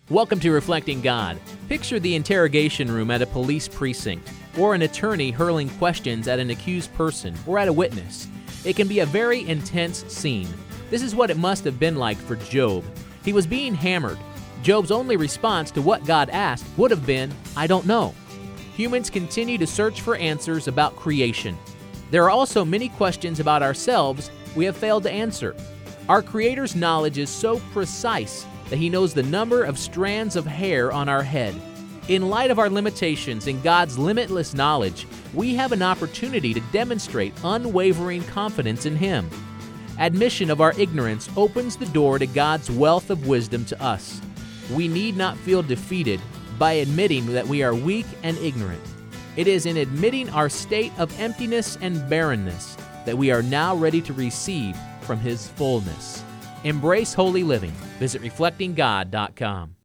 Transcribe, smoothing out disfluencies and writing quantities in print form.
Welcome to Reflecting God. Picture the interrogation room at a police precinct, or an attorney hurling questions at an accused person or at a witness. It can be a very intense scene. This is what it must have been like for Job. He was being hammered. Job's only response to what God asked would have been, "I don't know." Humans continue to search for answers about creation. There are also many questions about ourselves we have failed to answer. Our Creator's knowledge is so precise that He knows the number of strands of hair on our head. In light of our limitations and God's limitless knowledge, we have an opportunity to demonstrate unwavering confidence in Him. Admission of our ignorance opens the door to God's wealth of wisdom to us. We need not feel defeated by admitting that we are weak and ignorant. It is in admitting our state of emptiness and barrenness that we are now ready to receive from His fullness. Embrace holy living. Visit reflectinggod.com.